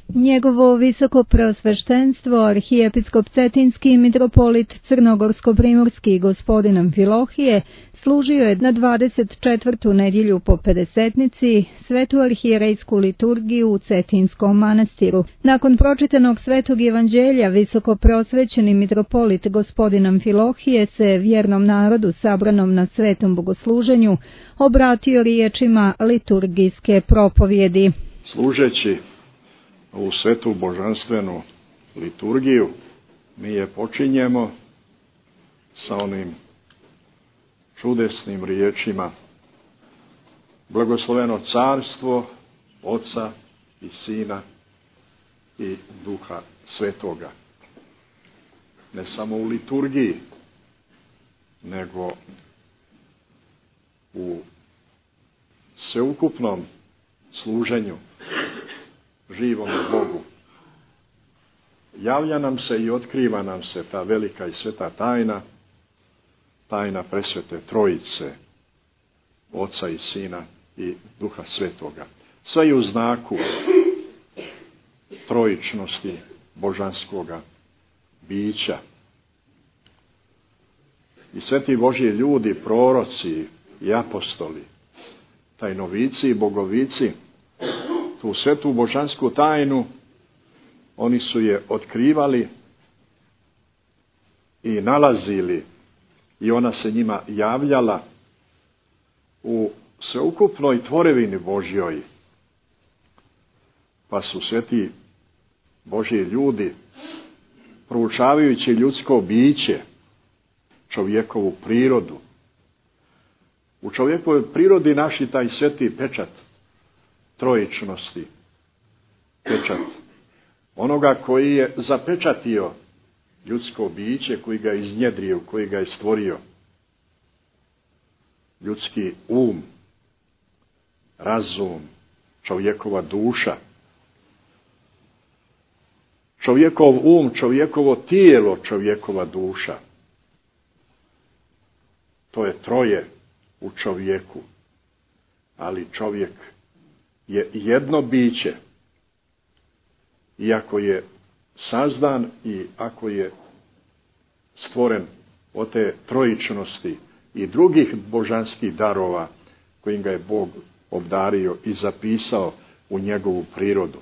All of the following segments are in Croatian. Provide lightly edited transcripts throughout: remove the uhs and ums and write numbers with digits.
Njegovo visoko preosveštenstvo, arhijepiskop Cetinski mitropolit Crnogorsko-primorski gospodin Amfilohije, služio je na 24. nedjelju po Pedesetnici svetu arhijerejsku liturgiju u Cetinskom manastiru. Nakon pročitanog svetog evanđelja, visoko preosvećeni mitropolit gospodin Amfilohije se vjernom narodu sabranom na svetom bogosluženju obratio riječima liturgijske propovjedi. Služeći ovu svetu božanstvenu liturgiju, mi je počinjemo sa onim čudesnim riječima: blagosloveno carstvo Oca i Sina i Duha Svetoga. Ne samo u liturgiji, nego u sveukupnom služenju živom Bogu. Javlja nam se i otkriva nam se ta velika i sveta tajna, tajna presvete Trojice, Oca i Sina i Duha Svetoga. Sve je u znaku trojičnosti božanskoga bića. I sveti Božji ljudi, proroci i apostoli, tajnovici i bogovici, tu svetu božansku tajnu, oni su je otkrivali i nalazili i ona se njima javljala u sveukupnoj tvorevini Božjoj. Pa su sveti Božji ljudi, proučavajući ljudsko biće, čovjekovu prirodu, u čovjekovoj prirodi naši taj sveti pečat trojičnosti, pečat onoga koji je zapečatio ljudsko biće, koji ga je iznjedrio, koji ga je stvorio. Ljudski um, razum, čovjekova duša, čovjekov um, čovjekovo tijelo, čovjekova duša. To je troje u čovjeku, ali čovjek je jedno biće, iako je sazdan i ako je stvoren od te trojičnosti i drugih božanskih darova kojim ga je Bog obdario i zapisao u njegovu prirodu.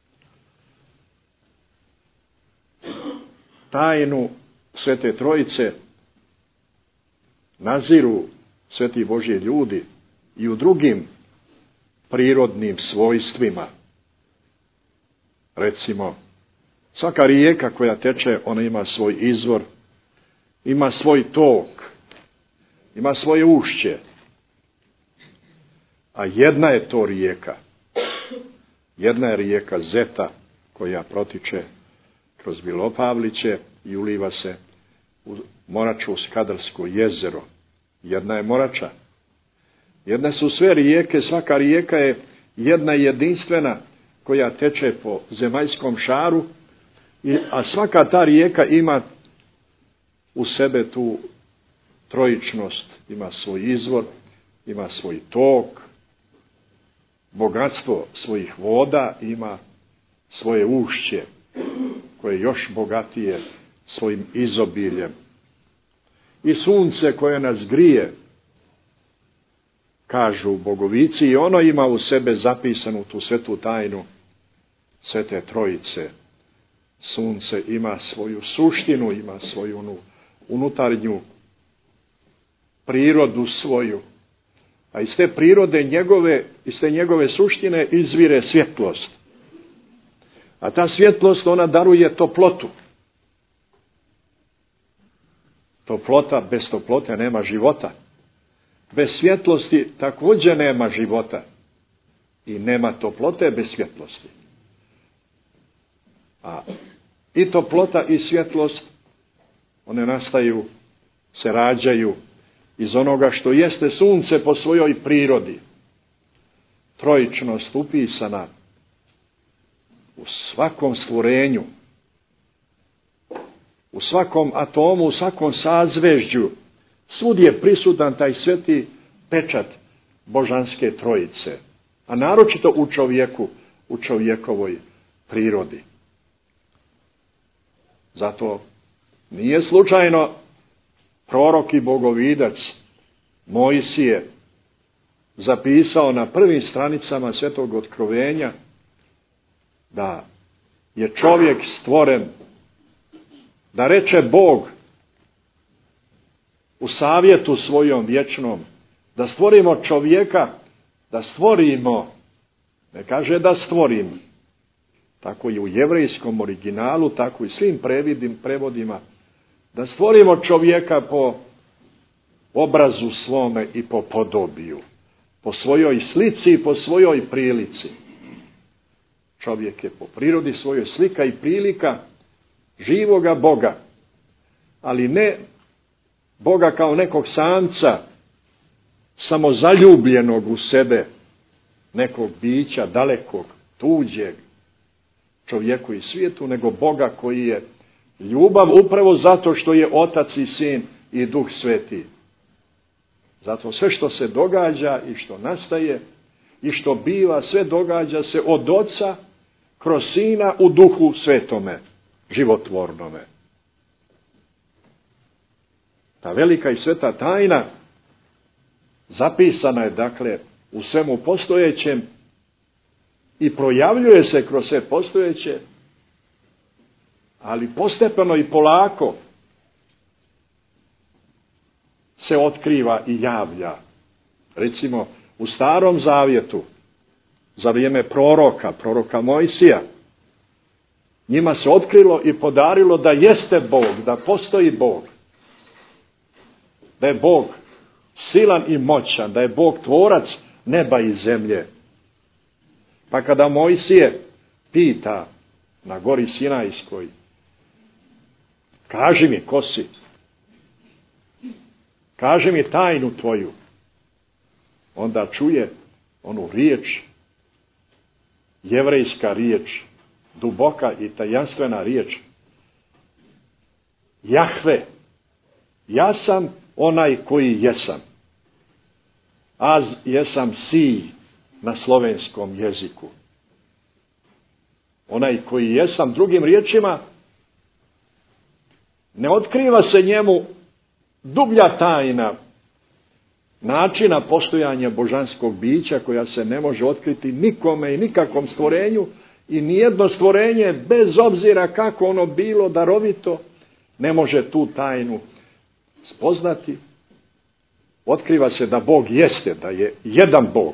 Tajnu Svete Trojice naziru sveti Božji ljudi i u drugim prirodnim svojstvima. Recimo, svaka rijeka koja teče, ona ima svoj izvor, ima svoj tok, ima svoje ušće. A jedna je to rijeka. Jedna je rijeka Zeta koja protiče kroz Bilopavliće i uliva se u Moraču Skadarsko jezero. Jedna je Morača. Jedne su sve rijeke, svaka rijeka je jedna jedinstvena koja teče po zemaljskom šaru, a svaka ta rijeka ima u sebe tu trojičnost, ima svoj izvor, ima svoj tok, bogatstvo svojih voda, ima svoje ušće koje je još bogatije svojim izobiljem. I sunce koje nas grije, kažu bogovici, i ono ima u sebe zapisanu tu svetu tajnu Svete Trojice. Sunce ima svoju suštinu, ima svoju unutarnju prirodu svoju. A iz te prirode njegove, iz te njegove suštine izvire svjetlost. A ta svjetlost, ona daruje toplotu. Toplota, bez toplote nema života. Bez svjetlosti također nema života. I nema toplote bez svjetlosti. A i toplota i svjetlost, one nastaju, se rađaju iz onoga što jeste sunce po svojoj prirodi. Trojičnost upisana u svakom stvorenju, u svakom atomu, u svakom sazvežđu. Svud je prisutan taj sveti pečat Božanske Trojice. A naročito u čovjeku, u čovjekovoj prirodi. Zato nije slučajno prorok i bogovidac Mojsije zapisao na prvim stranicama Svetog Otkrovenja da je čovjek stvoren, da reče Bog u savjetu svojom vječnom, da stvorimo čovjeka, da stvorimo, ne kaže da stvorimo, tako i u jevrejskom originalu, tako i svim prevodima, da stvorimo čovjeka po obrazu svome i po podobiju, po svojoj slici i po svojoj prilici. Čovjek je po prirodi svojoj slika i prilika živoga Boga, ali ne Boga kao nekog samca, samozaljubljenog u sebe, nekog bića dalekog, tuđeg čovjeku i svijetu, nego Boga koji je ljubav upravo zato što je Otac i Sin i Duh Sveti. Zato sve što se događa i što nastaje i što biva, sve događa se od Oca kroz Sina u Duhu Svetome, životvornome. Ta velika i sveta tajna zapisana je, dakle, u svemu postojećem i projavljuje se kroz sve postojeće, ali postepeno i polako se otkriva i javlja. Recimo, u Starom Zavjetu, za vrijeme proroka Mojsija, njima se otkrilo i podarilo da jeste Bog, da postoji Bog, da je Bog silan i moćan, da je Bog tvorac neba i zemlje. Pa kada Mojsije pita na gori Sinajskoj, kaži mi ko si, kaži mi tajnu tvoju, onda čuje onu riječ, jevrejska riječ, duboka i tajanstvena riječ. Jahve, ja sam onaj koji jesam. Az jesam si na slovenskom jeziku. Onaj koji jesam, drugim riječima, ne otkriva se njemu dublja tajna načina postojanja božanskog bića koja se ne može otkriti nikome i nikakvom stvorenju, i nijedno stvorenje, bez obzira kako ono bilo darovito, ne može tu tajnu spoznati. Otkriva se da Bog jeste, da je jedan Bog.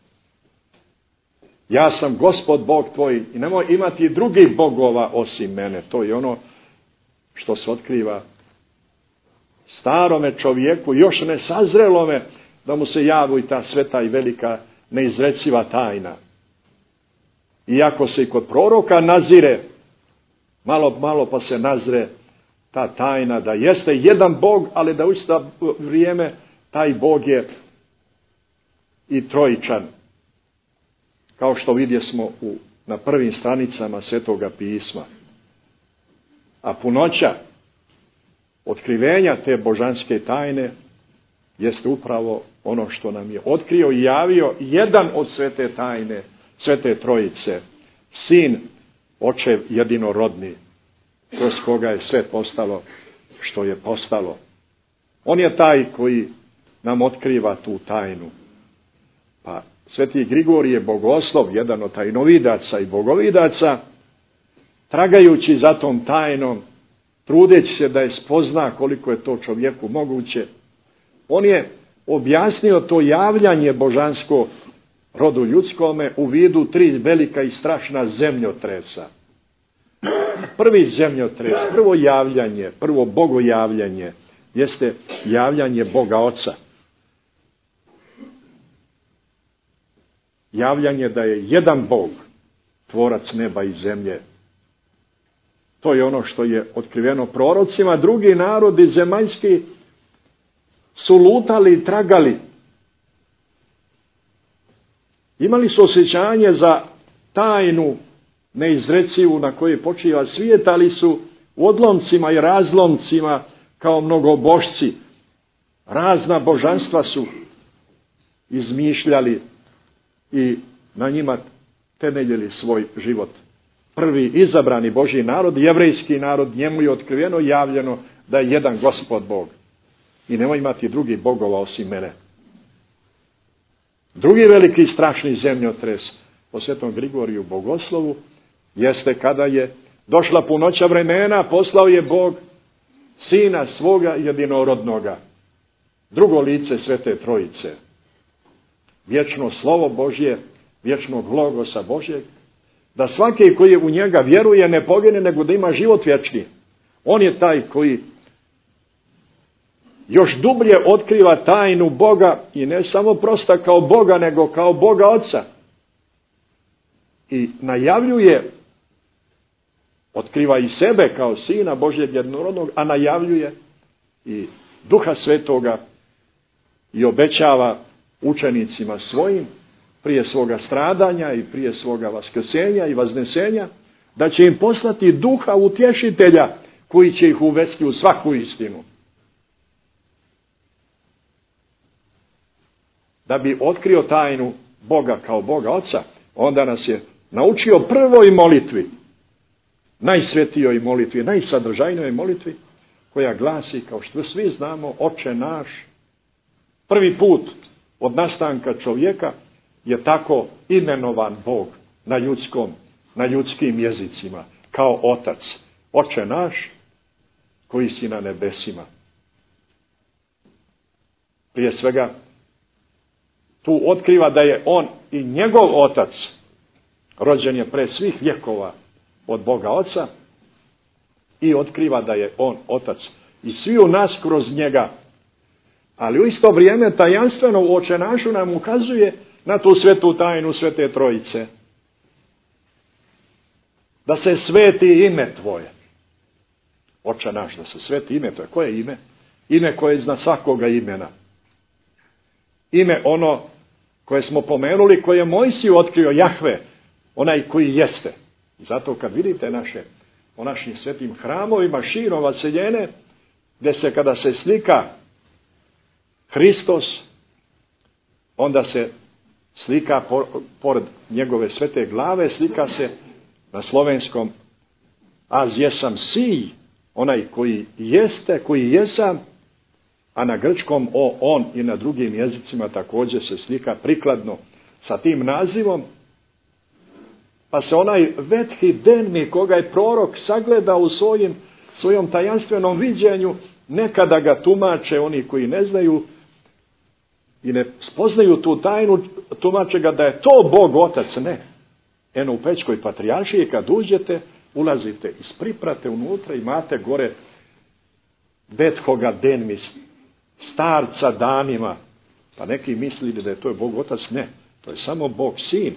Ja sam Gospod Bog tvoj i nemoj imati drugih bogova osim mene. To je ono što se otkriva starome čovjeku, još ne sazrelome, da mu se javi ta sveta i velika neizreciva tajna. Iako se i kod proroka nazire, malo pa se nazre ta tajna da jeste jedan Bog, ali da u isto vrijeme taj Bog je i trojičan. Kao što vidjesmo na prvim stranicama Svetoga pisma. A punoća otkrivenja te božanske tajne jeste upravo ono što nam je otkrio i javio jedan od svete tajne, svete trojice, Sin, Očev jedinorodni, kroz koga je sve postalo što je postalo. On je taj koji nam otkriva tu tajnu. Pa Sveti Grigorije Bogoslov, jedan od tajnovidaca i bogovidaca, tragajući za tom tajnom, trudeći se da je spozna koliko je to čovjeku moguće, on je objasnio to javljanje božansko rodu ljudskome u vidu 3 velika i strašna zemljotresa. Prvi zemljotres, prvo javljanje, prvo bogojavljanje, jeste javljanje Boga Oca. Javljanje da je jedan Bog, tvorac neba i zemlje. To je ono što je otkriveno prorocima. Drugi narodi zemaljski su lutali i tragali. Imali su osjećanje za tajnu neizrecivu na kojoj počiva svijet, ali su u odlomcima i razlomcima kao mnogobošci razna božanstva su izmišljali i na njima temeljili svoj život. prvi izabrani Božji narod, jevrejski narod, njemu je otkriveno i javljeno da je jedan Gospod Bog. I nemoj imati drugih bogova osim mene. Drugi veliki strašni zemljotres po Svetom Grigoriju Bogoslovu jeste kada je došla punoća vremena, poslao je Bog Sina svoga jedinorodnoga, drugo lice Svete Trojice, vječno slovo Božje, vječnog logosa Božjeg, da svaki koji u njega vjeruje ne pogine, nego da ima život vječni. On je taj koji još dublje otkriva tajnu Boga i ne samo prosta kao Boga, nego kao Boga Oca. I najavljuje, otkriva i sebe kao Sina Božjeg jednorodnog, a najavljuje i Duha Svetoga i obećava učenicima svojim prije svoga stradanja i prije svoga vaskrsenja i vaznesenja, da će im poslati Duha utješitelja koji će ih uvesti u svaku istinu. Da bi otkrio tajnu Boga kao Boga Oca, onda nas je naučio prvoj molitvi, najsvetijoj molitvi, najsadržajnijoj molitvi, koja glasi, kao što svi znamo, Oče naš. Prvi put od nastanka čovjeka je tako imenovan Bog na ljudskim jezicima, kao Otac. Oče naš, koji si na nebesima. Prije svega, tu otkriva da je on i njegov Otac, rođen je pre svih vjekova od Boga Oca, i otkriva da je on Otac i svi u nas kroz njega. Ali u isto vrijeme tajanstveno u Oče našu nam ukazuje na tu svetu tajnu Svete Trojice. Da se sveti ime Tvoje. Oče naš, da se sveti ime Tvoje. Koje ime? Ime koje je iznad svakoga imena. Ime ono koje smo pomenuli, koje je Mojsiju otkrio, Jahve, onaj koji jeste. Zato kad vidite o našim svetim hramovima širom vaseljene, gdje se kada se slika Hristos, onda se slika pored njegove svete glave, slika se na slovenskom az jesam si, onaj koji jeste, koji jesam, a na grčkom o on i na drugim jezicima također se slika prikladno sa tim nazivom. Pa se onaj vethi denmi koga je prorok sagledao u svojom tajanstvenom viđenju, nekada ga tumače oni koji ne znaju i ne spoznaju tu tajnu, tumače ga da je to Bog Otac. Ne. Eno u Pećkoj patrijaršiji kad uđete, ulazite iz priprate unutra, imate gore vethoga denmi, starca danima. Pa neki mislili da je to Bog Otac. Ne. To je samo Bog Sin.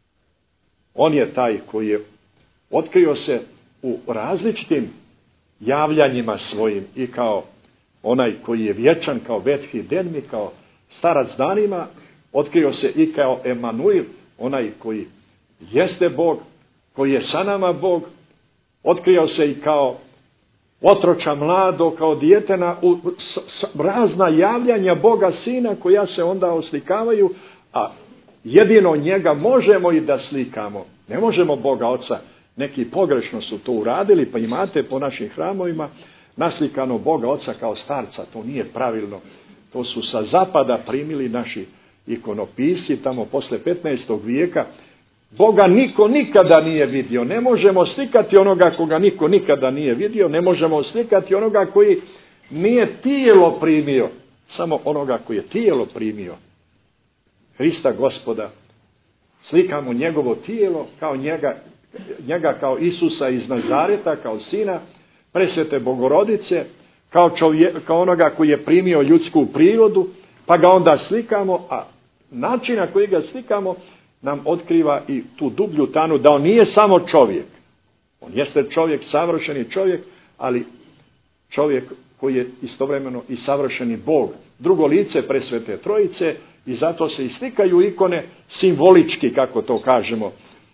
On je taj koji je otkrio se u različitim javljanjima svojim i kao onaj koji je vječan, kao vethi denmi, kao starac danima, otkrio se i kao Emanuil, onaj koji jeste Bog, koji je sa nama Bog, otkrio se i kao otroča mlado, kao djetena, razna javljanja Boga Sina koja se onda oslikavaju, a jedino njega možemo i da slikamo. Ne možemo Boga Oca. Neki pogrešno su to uradili, pa imate po našim hramovima naslikano Boga Oca kao starca. To nije pravilno. To su sa zapada primili naši ikonopisci tamo posle 15. vijeka. Boga niko nikada nije vidio. Ne možemo slikati onoga koga niko nikada nije vidio. Ne možemo slikati onoga koji nije tijelo primio. Samo onoga koji je tijelo primio. Hrista Gospoda. Slikamo njegovo tijelo kao njega kao Isusa iz Nazareta, kao Sina presvete Bogorodice, kao onoga koji je primio ljudsku prirodu, pa ga onda slikamo, a način na koji ga slikamo nam otkriva i tu dublju tajnu da on nije samo čovjek. On jeste čovjek, savršeni čovjek, ali čovjek koji je istovremeno i savršeni Bog. Drugo lice presvete Trojice i zato se i slikaju ikone simbolički, kako to kažemo.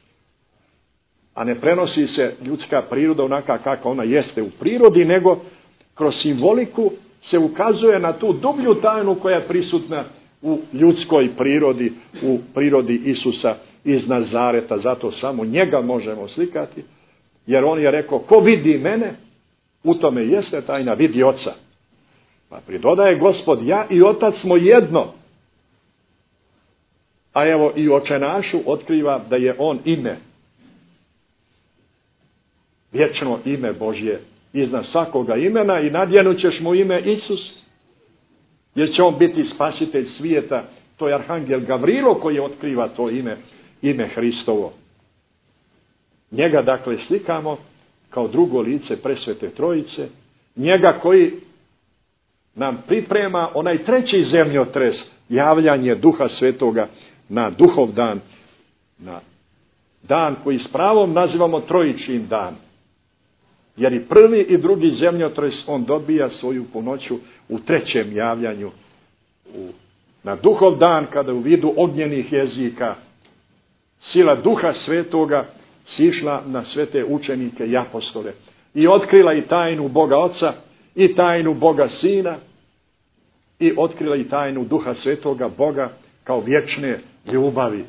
A ne prenosi se ljudska priroda onaka kako ona jeste u prirodi, nego kroz simboliku se ukazuje na tu dublju tajnu koja je prisutna u ljudskoj prirodi, u prirodi Isusa iz Nazareta. Zato samo njega možemo slikati, jer on je rekao, ko vidi mene, u tome jeste tajna, vidi Oca. Pa pridodaje Gospod, ja i Otac smo jedno. A evo i Očenašu otkriva da je on ime. Vječno ime Božje iznad svakoga imena i nadjenut ćeš mu ime Isus. Jer će on biti spasitelj svijeta. To je arhangel Gavrilo koji otkriva to ime Hristovo. Njega dakle slikamo kao drugo lice presvete Trojice. Njega koji nam priprema onaj treći zemljotres, javljanje Duha Svetoga na Duhov dan, na dan koji s pravom nazivamo Trojičin dan. Jer i prvi i drugi zemljotres on dobija svoju punoću u trećem javljanju. Na Duhov dan, kada u vidu ognjenih jezika sila Duha Svetoga sišla na sve te učenike i apostole i otkrila i tajnu Boga Oca i tajnu Boga Sina i otkrila i tajnu Duha Svetoga Boga kao vječne ljubavi.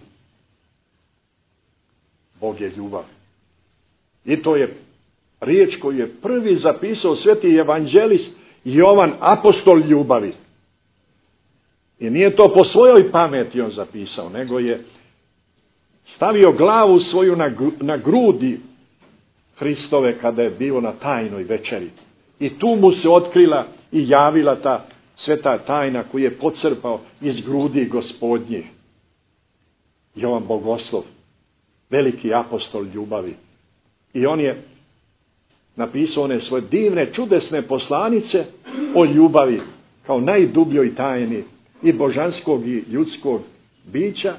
Bog je ljubav. I to je riječ koju je prvi zapisao sveti evanđelist Jovan, apostol ljubavi. I nije to po svojoj pameti on zapisao, nego je stavio glavu svoju na grudi Hristove kada je bio na tajnoj večeri. I tu mu se otkrila i javila ta sveta tajna koju je pocrpao iz grudi Gospodnjih. Jovan Bogoslov, veliki apostol ljubavi. I on je napisao one svoje divne, čudesne poslanice o ljubavi kao najdubljoj tajni i božanskog i ljudskog bića.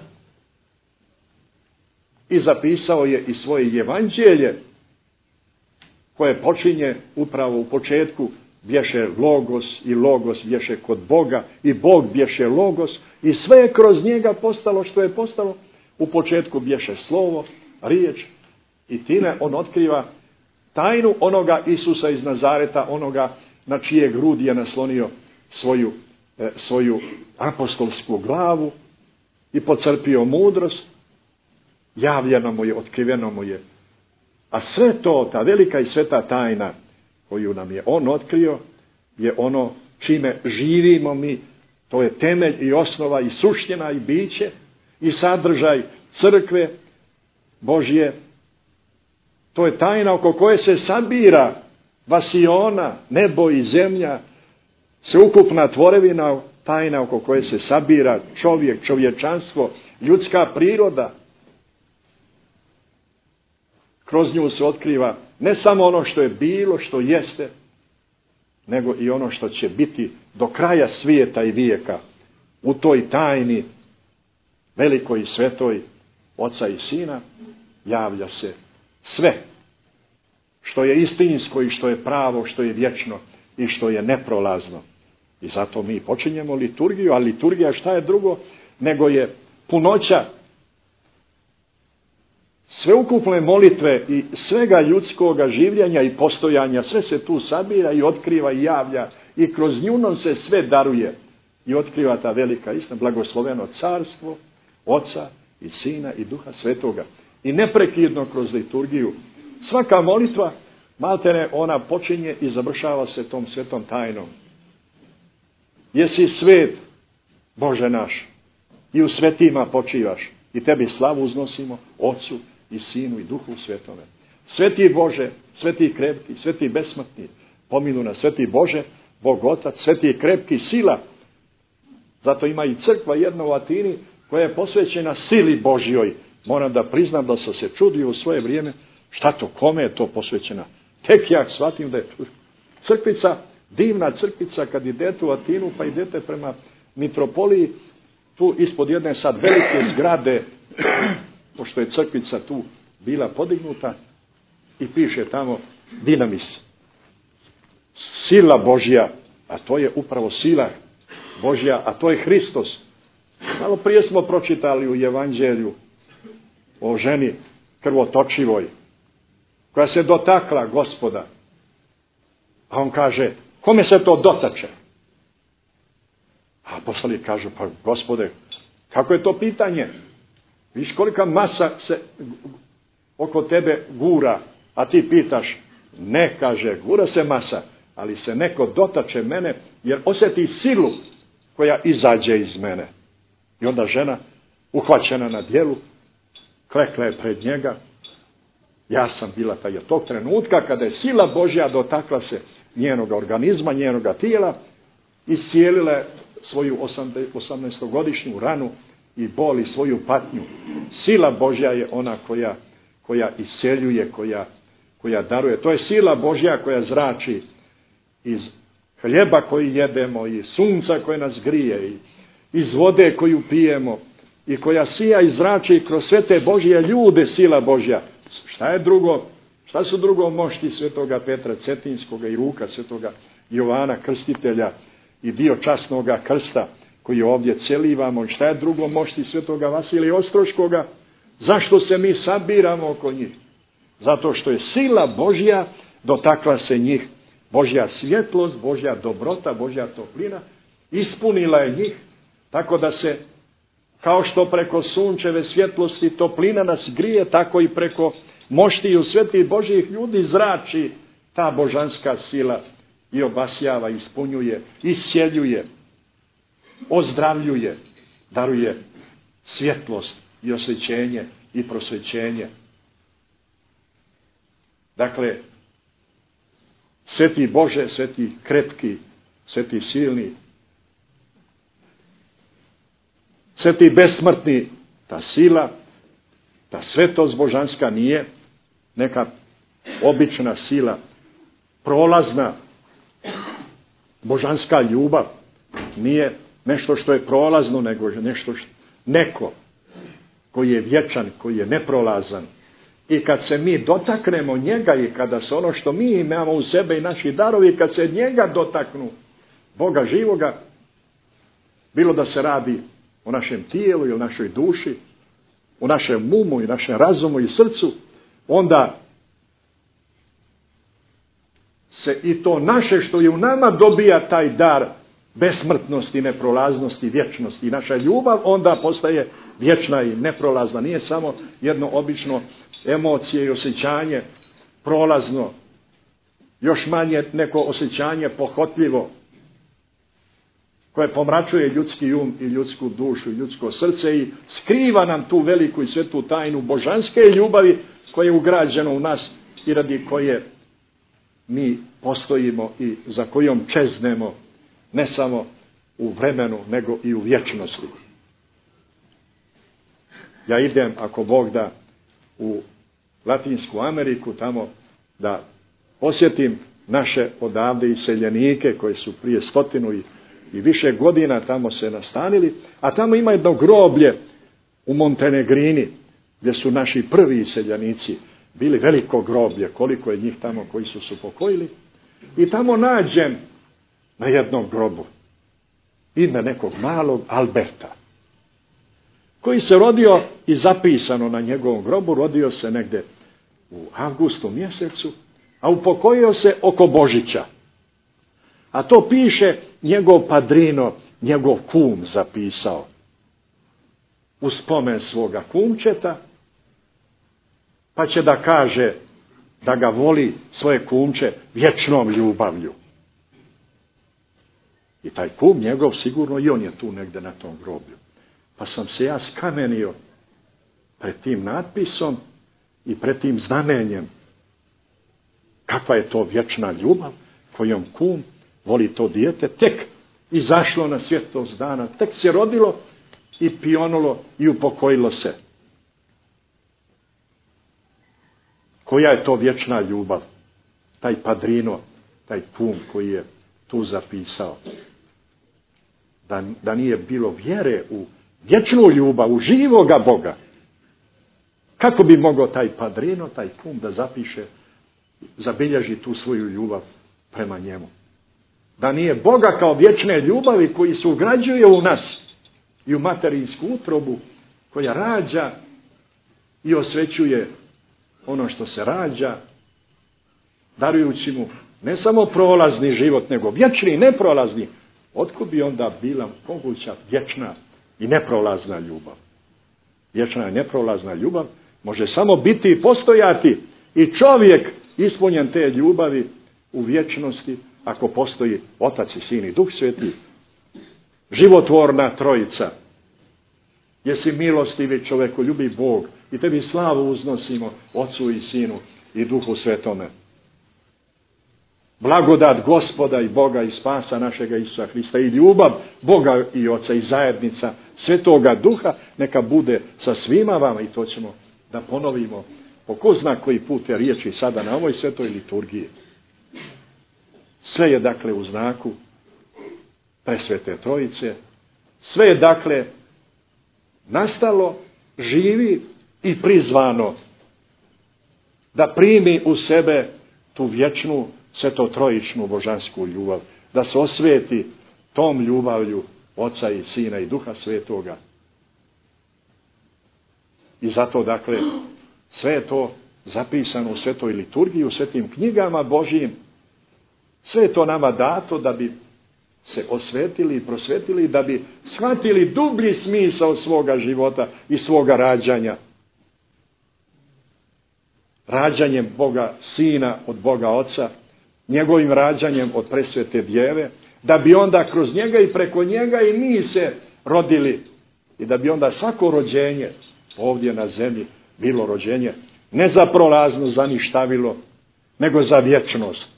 I zapisao je i svoje evanđelje koje počinje upravo u početku bješe Logos i Logos bješe kod Boga i Bog bješe Logos i sve je kroz njega postalo što je postalo. U početku bješe slovo, riječ i time on otkriva tajnu onoga Isusa iz Nazareta, onoga na čije grudi je naslonio svoju apostolsku glavu i pocrpio mudrost. Javljeno mu je, otkriveno mu je. A sve to, ta velika i sveta tajna koju nam je on otkrio, je ono čime živimo mi. To je temelj i osnova i suština i biće i sadržaj crkve Božje. To je tajna oko koje se sabira vasiona, nebo i zemlja, sveukupna tvorevina, tajna oko koje se sabira čovjek, čovječanstvo, ljudska priroda. Kroz nju se otkriva ne samo ono što je bilo, što jeste, nego i ono što će biti do kraja svijeta i vijeka. U toj tajni velikoj i svetoj Oca i Sina javlja se sve što je istinsko i što je pravo, što je vječno i što je neprolazno. I zato mi počinjemo liturgiju, a liturgija šta je drugo nego je punoća sveukupne molitve i svega ljudskoga življenja i postojanja. Sve se tu sabira i otkriva i javlja i kroz nju nam se sve daruje i otkriva ta velika istina, blagosloveno carstvo Oca i Sina i Duha Svetoga. I neprekidno kroz liturgiju svaka molitva, maltene ona počinje i završava se tom svetom tajnom. Jesi svet, Bože naš, i u svetima počivaš i tebi slavu uznosimo, Ocu i Sinu i Duhu Svetome. Sveti Bože, sveti krepki, sveti besmrtni, pomilu nas, sveti Bože, Bog Otac, sveti krepki, sila. Zato ima i crkva jedna u Atini koja je posvećena sili Božjoj. Moram da priznam da sam se čudio u svoje vrijeme šta to, kome je to posvećena. Tek ja shvatim da je crkvica, divna crkvica, kad idete u Atinu pa idete prema mitropoliji, tu ispod jedne sad velike zgrade, pošto je crkvica tu bila podignuta, i piše tamo dinamis. Sila Božja, a to je upravo sila Božja, a to je Hristos. Malo prije smo pročitali u Evanđelju o ženi krvotočivoj, koja se dotakla Gospoda. A on kaže, kome se to dotače? A apostoli kažu, pa Gospode, kako je to pitanje? Viš kolika masa se oko tebe gura, a ti pitaš, ne, kaže, gura se masa, ali se neko dotače mene, jer osjeti silu koja izađe iz mene. I onda žena, uhvaćena na djelu, klekla je pred njega. Ja sam bila taj tog trenutka kada je sila Božja dotakla se njenog organizma, njenoga tijela, iscijelila je svoju 18-godišnju ranu i bol i svoju patnju. Sila Božja je ona koja isceljuje, koja daruje. To je sila Božja koja zrači iz hljeba koji jedemo, iz sunca koje nas grije, iz vode koju pijemo i koja sija i zrači kroz sve te Božje ljude, sila Božja. Šta su drugo mošti svetoga Petra Cetinskoga i ruka svetoga Jovana Krstitelja i dio časnoga krsta koji ovdje celivamo? Šta je drugo mošti svetoga Vasilija Ostroškoga? Zašto se mi sabiramo oko njih? Zato što je sila Božja dotakla se njih. Božja svjetlost, Božja dobrota, Božja toplina ispunila je njih, tako da se, kao što preko sunčeve svjetlosti toplina nas grije, tako i preko moštiju svetih Božjih ljudi zrači ta božanska sila i obasjava, ispunjuje, iscijeljuje, ozdravljuje, daruje svjetlost i osvećenje i prosvećenje. Dakle, sveti Bože, sveti krepki, sveti silni, sveti besmrtni, ta sila, ta svetost božanska nije neka obična sila, prolazna božanska ljubav, nije nešto što je prolazno, nego neko koji je vječan, koji je neprolazan. I kad se mi dotaknemo njega i kada se ono što mi imamo u sebe i naši darovi, kad se njega dotaknu, Boga živoga, bilo da se radi o našem tijelu ili našoj duši, u našem umu i našem razumu i srcu, onda se i to naše što je u nama dobija taj dar besmrtnosti, neprolaznosti, vječnosti. I naša ljubav onda postaje vječna i neprolazna. Nije samo jedno obično emocije i osjećanje prolazno, još manje neko osjećanje pohotljivo, koje pomračuje ljudski um i ljudsku dušu i ljudsko srce i skriva nam tu veliku i svetu tajnu božanske ljubavi koja je ugrađena u nas i radi koje mi postojimo i za kojom čeznemo ne samo u vremenu nego i u vječnosti. Ja idem, ako Bog da, u Latinsku Ameriku, tamo da posjetim naše odavde iseljenike koji su prije 100 i više godina tamo se nastanili, a tamo ima jedno groblje u Montenegrini gdje su naši prvi iseljenici bili, veliko groblje, koliko je njih tamo koji su se upokojili, i tamo nađem na jednom grobu ime nekog malog Alberta, koji se rodio i zapisano na njegovom grobu, rodio se negdje u avgustu mjesecu, a upokojio se oko Božića. A to piše njegov padrino, njegov kum zapisao u spomen svoga kumčeta, pa će da kaže da ga voli svoje kumče vječnom ljubavlju. I taj kum njegov sigurno i on je tu negdje na tom groblju. Pa sam se ja skamenio pred tim natpisom i pred tim znamenjem. Kakva je to vječna ljubav kojom kum voli to dijete, tek izašlo na svjetlost dana, tek se rodilo i pionulo i upokojilo se. Koja je to vječna ljubav? Taj padrino, taj kum koji je tu zapisao. Da nije bilo vjere u vječnu ljubav, u živoga Boga, kako bi mogao taj padrino, taj kum da zapiše, zabilježi tu svoju ljubav prema njemu? Da nije Boga kao vječne ljubavi koji se ugrađuje u nas i u materinsku utrobu koja rađa i osvećuje ono što se rađa, darujući mu ne samo prolazni život, nego vječni, neprolazni, otkud bi onda bila moguća vječna i neprolazna ljubav? Vječna i neprolazna ljubav može samo biti i postojati i čovjek ispunjen te ljubavi u vječnosti ako postoji Otac i Sin i Duh Sveti, životvorna trojica. Jesi milostivi čovjeku, ljubi Bog i tebi slavu uznosimo Otcu i Sinu i Duhu Svetome. Blagodat Gospoda i Boga i spasa našega Isusa Hrista i ljubav Boga i Oca i zajednica Svetoga Duha neka bude sa svima vama, i to ćemo da ponovimo po ko zna koji put je riječi sada na ovoj svetoj liturgiji. Sve je dakle u znaku Presvete Trojice, sve je dakle nastalo, živi i prizvano da primi u sebe tu vječnu svetotrojičnu božansku ljubav, da se osveti tom ljubavlju Oca i Sina i Duha Svetoga. I zato dakle sve je to zapisano u svetoj liturgiji, u svetim knjigama Božjim. Sve je to nama dato da bi se osvetili i prosvetili, da bi shvatili dublji smisao svoga života i svoga rađanja. Rađanjem Boga Sina od Boga Oca, njegovim rađanjem od Presvete Djeve, da bi onda kroz njega i preko njega i mi se rodili i da bi onda svako rođenje ovdje na zemlji bilo rođenje ne za prolazno, za ništavilo, nego za vječnost.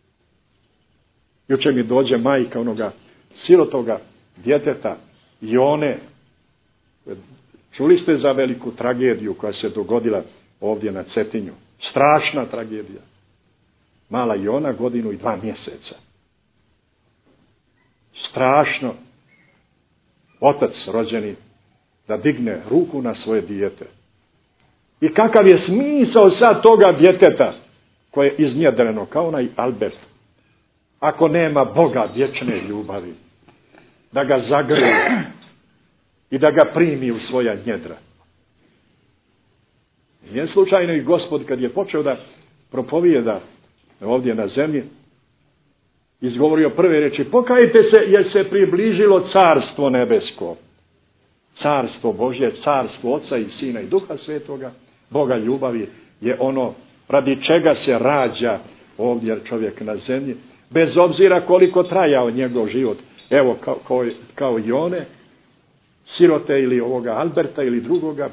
Jučer mi dođe majka onoga sirotoga djeteta Jone. Čuli ste za veliku tragediju koja se dogodila ovdje na Cetinju. Strašna tragedija. Mala Jona 1 godinu i 2 mjeseca. Strašno. Otac rođeni da digne ruku na svoje dijete. I kakav je smisao sad toga djeteta koje je iznjedreno kao onaj Albert, ako nema Boga vječne ljubavi, da ga zagrije i da ga primi u svoja njedra. Nije slučajno i Gospod kad je počeo da propovijeda ovdje na zemlji, izgovorio prve riječi: pokajte se jer se približilo carstvo nebesko. Carstvo Božje, carstvo Oca i Sina i Duha Svetoga, Boga ljubavi je ono radi čega se rađa ovdje čovjek na zemlji, bez obzira koliko trajao njegov život. Evo, kao Jone, sirote ili ovoga Alberta ili drugoga,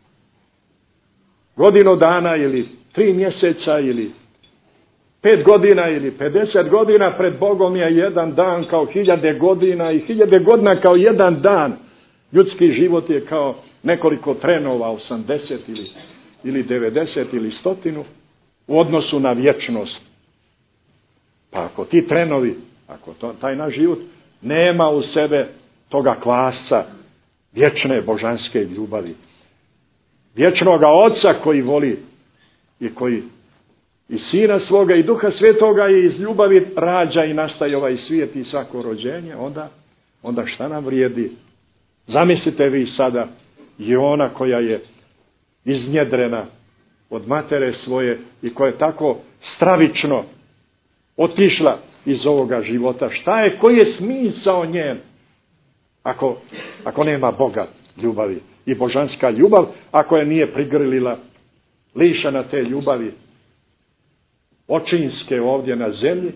1 godinu dana ili 3 mjeseca ili 5 godina ili 50 godina pred Bogom je jedan dan kao 1000 godina i 1000 godina kao jedan dan. Ljudski život je kao nekoliko trenova, 80 ili 90 ili 100 u odnosu na vječnost. Pa ako ti trenovi, ako taj naš život nema u sebe toga kvasca vječne božanske ljubavi, vječnoga Oca koji voli i koji i Sina svoga i Duha Svetoga i iz ljubavi rađa i nastaje ovaj svijet i svako rođenje, onda šta nam vrijedi? Zamislite vi sada Jona koja je iznjedrena od matere svoje i koja je tako stravično otišla iz ovoga života. Šta je, koji je smisao njen ako nema Boga ljubavi i božanska ljubav, ako je nije prigrlila, lišena te ljubavi očinske ovdje na zemlji,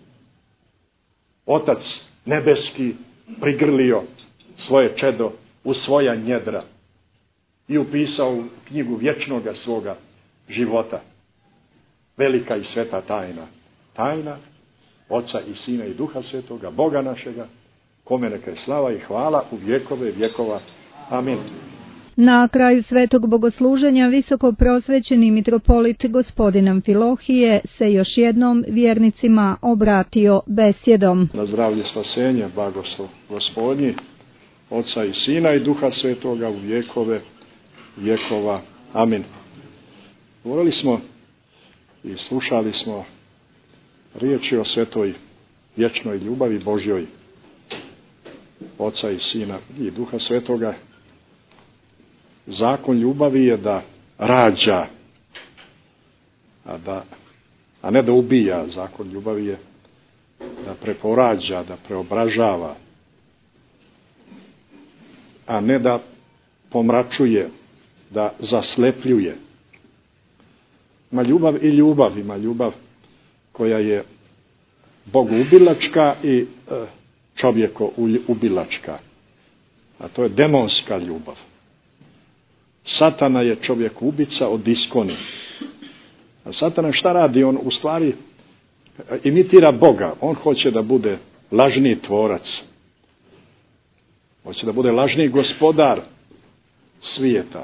Otac nebeski prigrlio svoje čedo u svoja njedra i upisao u knjigu vječnoga svoga života. Velika i sveta tajna. Tajna Oca i Sina i Duha Svetoga, Boga našega, kome neka je slava i hvala u vjekove vjekova. Amin. Na kraju svetog bogosluženja visoko prosvećeni mitropolit gospodin Amfilohije se još jednom vjernicima obratio besjedom. Na zdravlje spasenja, blagoslov Gospodnji, Oca i Sina i Duha Svetoga u vjekove vjekova. Amin. Govorili smo i slušali smo riječi o svetoj vječnoj ljubavi Božjoj, Oca i Sina i Duha Svetoga. Zakon ljubavi je da rađa, a ne da ubija. Zakon ljubavi je da preporađa, da preobražava, a ne da pomračuje, da zaslepljuje. Ima ljubav i ljubav, ima ljubav koja je bogoubilačka i čovjekoubilačka. A to je demonska ljubav. Satana je čovjek ubica od iskoni. A Satana šta radi? On u stvari imitira Boga. On hoće da bude lažni tvorac. Hoće da bude lažni gospodar svijeta.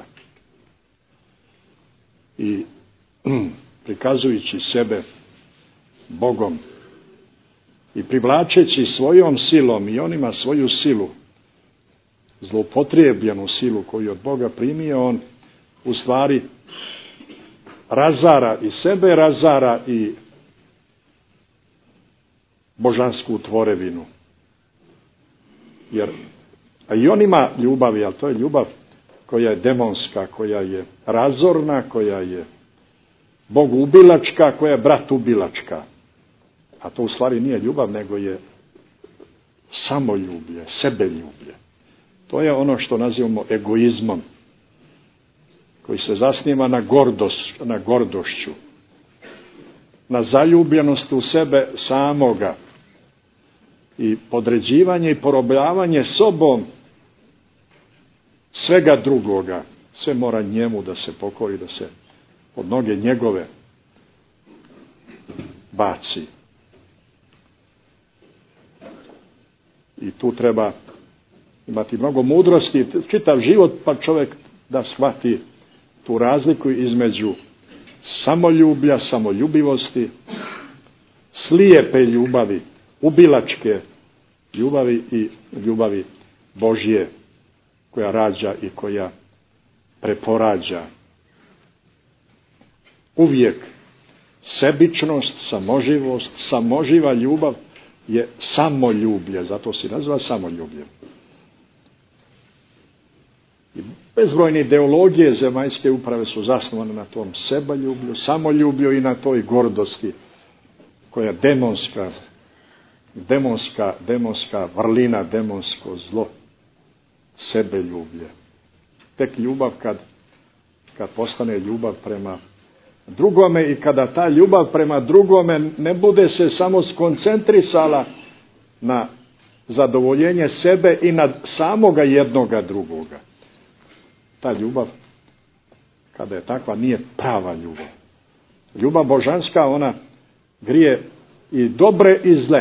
I prikazujući sebe Bogom i privlačeći svojom silom i onima svoju silu, zloupotrijebljenu silu koju od Boga primio, on u stvari razara i sebe, razara i božansku tvorevinu. Jer i on ima ljubavi, ali to je ljubav koja je demonska, koja je razorna, koja je bogoubilačka, koja je bratubilačka. A to u stvari nije ljubav, nego je samoljublje, sebeljublje. To je ono što nazivamo egoizmom, koji se zasniva na gordošću, na zaljubljenost u sebe samoga i podređivanje i porobljavanje sobom svega drugoga. Sve mora njemu da se pokori, da se pod noge njegove baci. I tu treba imati mnogo mudrosti, čitav život, pa čovjek da shvati tu razliku između samoljublja, samoljubivosti, slijepe ljubavi, ubilačke ljubavi i ljubavi Božje koja rađa i koja preporađa. Uvijek sebičnost, samoživost, samoživa ljubav je samoljublje, zato se naziva samoljubljem. I bezbrojne ideologije zemaljske uprave su zasnovane na tom sebaljublju, samoljublju i na toj gordosti koja je demonska vrlina, demonsko zlo, sebeljublje. Tek ljubav kad postane ljubav prema drugome i kada ta ljubav prema drugome ne bude se samo skoncentrisala na zadovoljenje sebe i nad samoga jednoga drugoga. Ta ljubav, kada je takva, nije prava ljubav. Ljubav božanska, ona grije i dobre i zle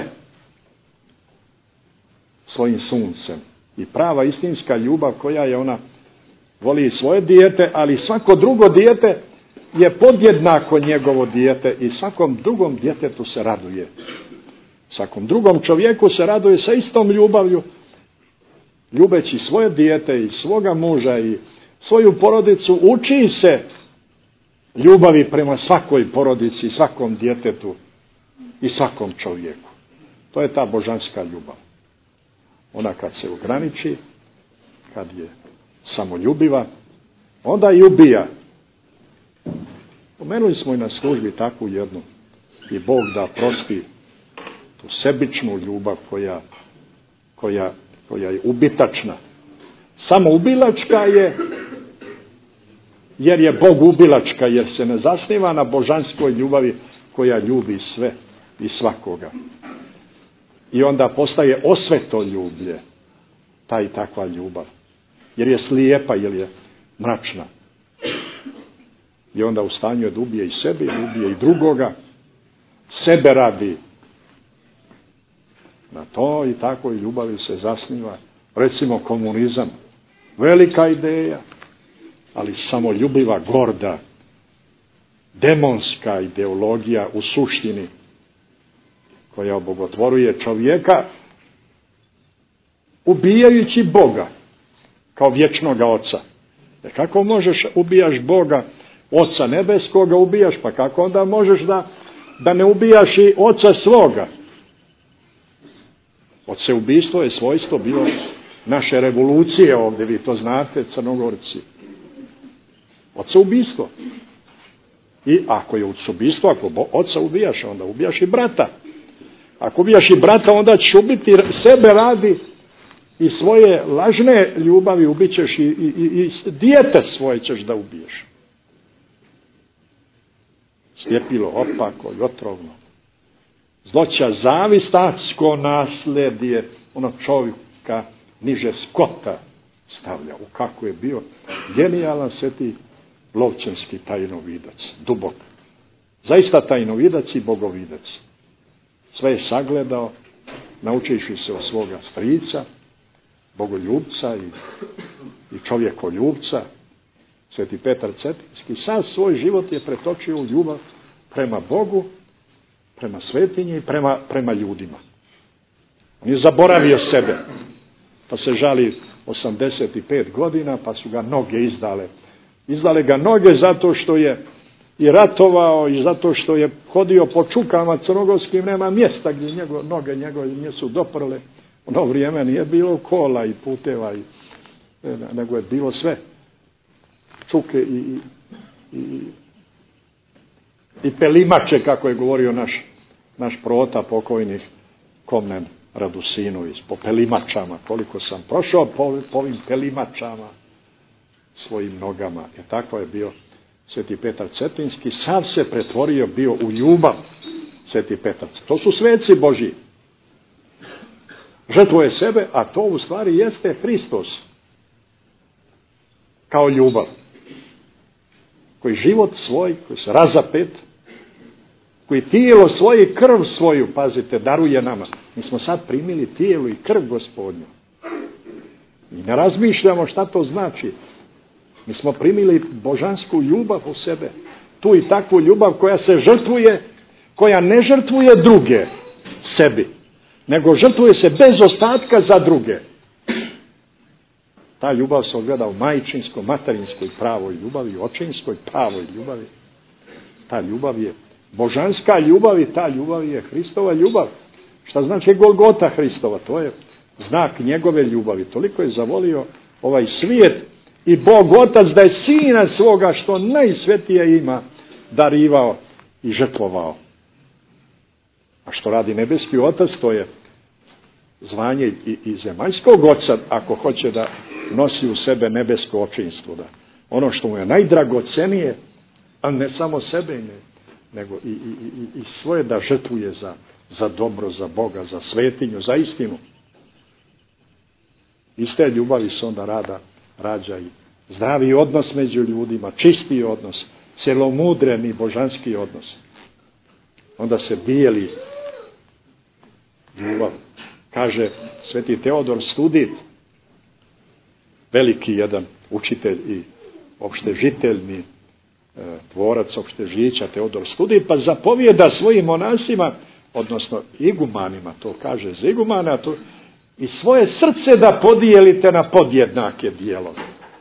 svojim suncem. I prava istinska ljubav koja je, ona voli svoje dijete, ali svako drugo dijete je podjednako njegovo dijete i svakom drugom djetetu se raduje. Svakom drugom čovjeku se raduje sa istom ljubavlju, ljubeći svoje dijete i svoga muža i svoju porodicu, uči se ljubavi prema svakoj porodici, svakom djetetu i svakom čovjeku. To je ta božanska ljubav. Ona kad se ograniči, kad je samoljubiva, onda i ubija. Pomenuli smo i na službi takvu jednu. I Bog da prosti tu sebičnu ljubav koja je ubitačna. Samoubilačka je, jer je Bog ubilačka, jer se ne zasniva na božanskoj ljubavi koja ljubi sve i svakoga. I onda postaje osvetoljublje, ta i takva ljubav. Jer je slijepa, jer je mračna. I onda u stanju je da ubije i sebe, ubije i drugoga. Sebe radi. Na to i takvoj ljubavi se zasniva, recimo, komunizam. Velika ideja, ali samoljubiva, gorda, demonska ideologija u suštini, koja obogotvoruje čovjeka, ubijajući Boga kao vječnoga oca. Jer kako možeš ubijaš Boga, Oca nebeskoga ubijaš, pa kako onda možeš da ne ubijaš i Oca svoga? Odseubistvo je svojstvo bilo naše revolucije ovdje, vi to znate, Crnogorci. Odseubistvo. I ako je odseubistvo, ako Oca ubijaš, onda ubijaš i brata. Ako ubijaš i brata, onda ćeš ubiti sebe radi i svoje lažne ljubavi, ubićeš i dijete svoje ćeš da ubiješ. Sljepilo, opako i otrovno. Zloća, zavistatsko nasledje onog čovjeka niže skota stavlja. U kako je bio genijalan sveti Lovćenski tajnovidac, dubok. Zaista tajnovidac i bogovidac. Sve je sagledao, naučivši se od svoga strica, bogoljubca i čovjekoljubca, sveti Petar Cetinski. Sav svoj život je pretočio u ljubav prema Bogu, prema svetinji i prema ljudima. On je zaboravio sebe, pa se žali 85 godina, pa su ga noge izdale. Izdale ga noge zato što je i ratovao i zato što je hodio po čukama crnogorskim, nema mjesta gdje noge njegove nisu doprle. U ono vrijeme nije bilo kola i puteva, nego je bilo sve. Čuke i pelimače, kako je govorio naš prota pokojnih Komnen Radusinović, po pelimačama, koliko sam prošao po ovim pelimačama svojim nogama. Jer tako je bio sveti Petar Cetinski, sav se pretvorio bio u ljubav, sveti Petar. To su sveci Božji. Žrtvuje sebe, a to u stvari jeste Hristos kao ljubav. Koji život svoj, koji se razapet, koji tijelo svoje i krv svoju, pazite, daruje nama. Mi smo sad primili tijelo i krv Gospodnju. I ne razmišljamo šta to znači. Mi smo primili božansku ljubav u sebe. Tu i takvu ljubav koja se žrtvuje, koja ne žrtvuje druge sebi, nego žrtvuje se bez ostatka za druge. Ta ljubav se ogleda u majčinskoj, materinskoj pravoj ljubavi, očinskoj pravoj ljubavi. Ta ljubav je božanska ljubav i ta ljubav je Hristova ljubav. Šta znači Golgota Hristova? To je znak njegove ljubavi. Toliko je zavolio ovaj svijet i Bog Otac da je Sina svoga što najsvetije ima darivao i žrtvovao. A što radi nebeski Otac, to je zvanje i zemaljskog Oca, ako hoće da nosi u sebe nebesko očinstvo. Da ono što mu je najdragocenije, a ne samo sebe, nego i svoje da žrtvuje za dobro, za Boga, za svetinju, za istinu. Iz te ljubavi se onda rađa i zdravi odnos među ljudima, čisti odnos, cjelomudreni božanski odnos. Onda se dijeli ljubav. Kaže sveti Teodor Studit, veliki jedan učitelj i opštežiteljni tvorac opštežića Teodor Studit, pa zapovijeda svojim monasima, odnosno igumanima, to kaže za igumana, to, i svoje srce da podijelite na podjednake dijelove.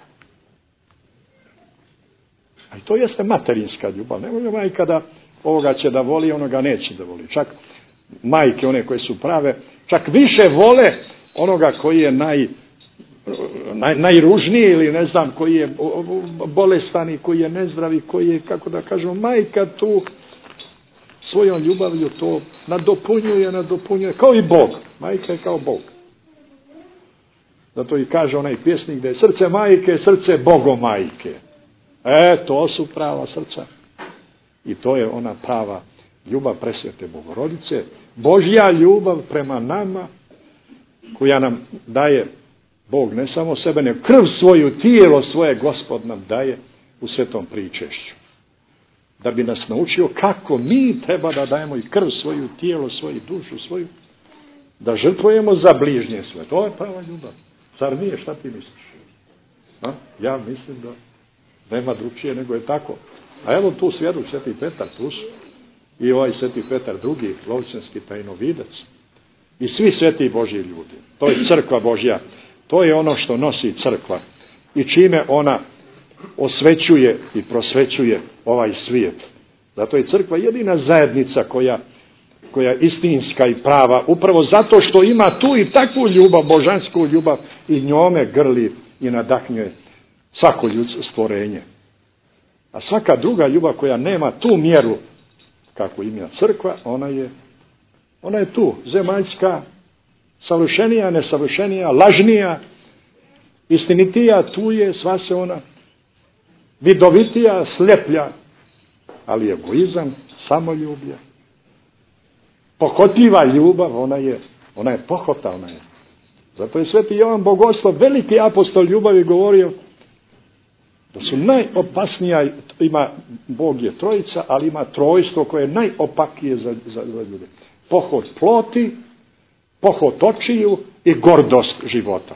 A i to jeste materinska ljubav. Ne može majka da ovoga će da voli, onoga neće da voli. Čak majke, one koje su prave, čak više vole onoga koji je najružniji ili ne znam, koji je bolestan i koji je nezdravi, koji je, kako da kažemo, majka tu svojom ljubavlju to nadopunjuje, kao i Bog. Majka je kao Bog. Zato i kaže onaj pjesnik da je srce majke, srce Bogomajke. To su prava srca. I to je ona prava ljubav presvete Bogorodice. Božja ljubav prema nama, koja nam daje Bog ne samo sebe, nego krv svoju, tijelo svoje Gospod nam daje u svetom pričešću. Da bi nas naučio kako mi treba da dajemo i krv svoju, tijelo svoju, dušu svoju, da žrtvujemo za bližnje svoje. To je prava ljubav. Zar nije? Šta ti misliš? Ja mislim da nema drugčije nego je tako. A evo tu svjedok sveti Petar, tu su i ovaj sveti Petar drugi, Lovćenski tajnovidac. I svi sveti Božji ljudi. To je crkva Božja. To je ono što nosi crkva. I čime ona osvećuje i prosvećuje ovaj svijet. Zato je crkva jedina zajednica koja je istinska i prava. Upravo zato što ima tu i takvu ljubav, božansku ljubav, i njome grli i nadahnjuje svako ljudsko stvorenje. A svaka druga ljubav koja nema tu mjeru, kako ima crkva, ona je Ona je tu, zemaljska, savršenija, nesavršenija, lažnija, istinitija, tu je, sva se ona, vidovitija, sleplja, ali egoizam, samoljublje, pohotljiva ljubav, ona je pohota, ona je. Zato je Sveti Jovan Bogoslov, veliki apostol ljubavi, govorio da su najopasnija, ima, Bog je trojica, ali ima trojstvo koje je najopakije za ljude. Pohot ploti, pohot očiju i gordost života.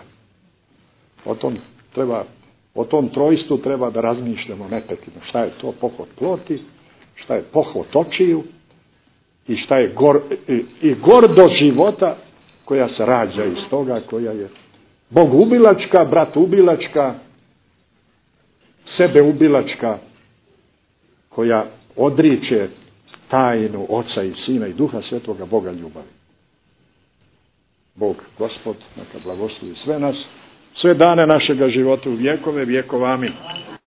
O tom trojstvu treba da razmišljamo neprekidno. Šta je to pohot ploti, šta je pohot očiju i šta je gordost života koja se rađa iz toga, koja je bogubilačka, bratubilačka, sebeubilačka, koja odriče tajnu Oca i Sina i Duha Svetoga, Boga ljubavi. Bog, Gospod, neka blagoslovi sve nas, sve dane našega života u vjekove vjekova. Amin.